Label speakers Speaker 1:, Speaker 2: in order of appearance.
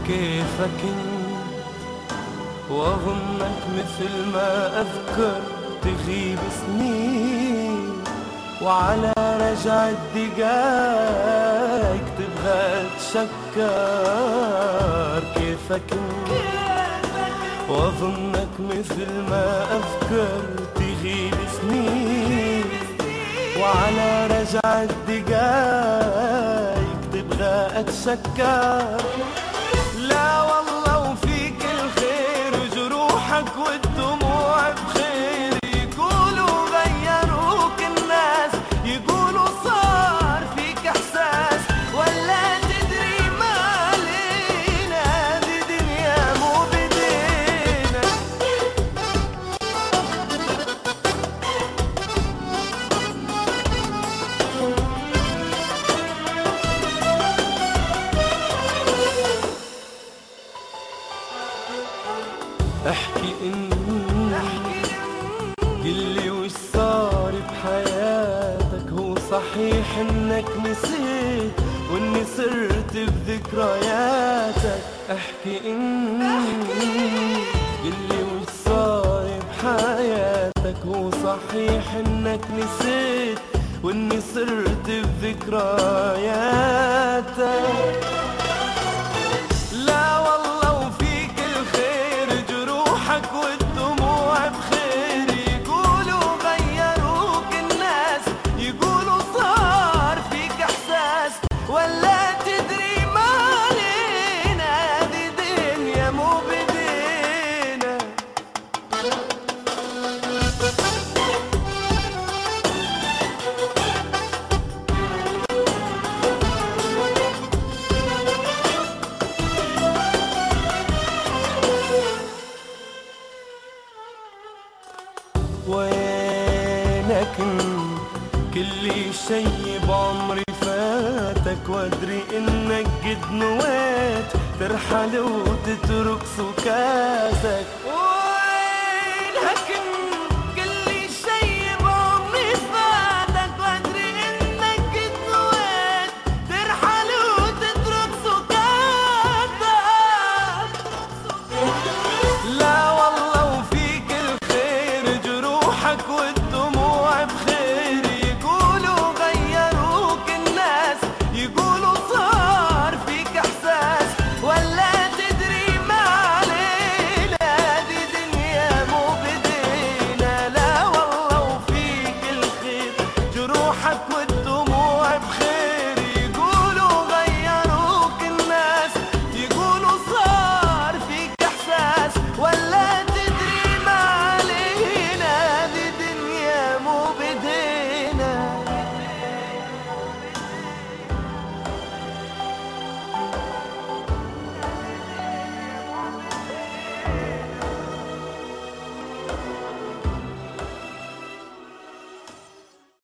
Speaker 1: كيفك انت واظنك مثل ما اذكر تغيب سنين، وعلى رجع الدقايق تبغى تشكر. كيفك انت واظنك مثل ما اذكر تغيب سنين، وعلى رجع الدقايق تبغى اتشكر. لا والله وفيك الخير وجروحك والدموع بخير، يقولوا غيروك الناس، يقولوا صار فيك احساس، ولا تدري ما علينا دي دنيا مو بدينا. احكي قلي وش صار بحياتك، هو صحيح انك نسيت واني صرت بذكرياتك. احكي قلي وش صار بحياتك، هو صحيح انك نسيت واني صرت بذكرياتك. لا والله وفيك الخير جروحك والدموع بخير، يقولوا غيروك الناس، يقولوا صار فيك احساس، ولا تدري ما علينا دي دنيا مو بدينا. وينك كل شي بعمري فاتك، وادري انك قد نويت ترحل وتترك سكاتك.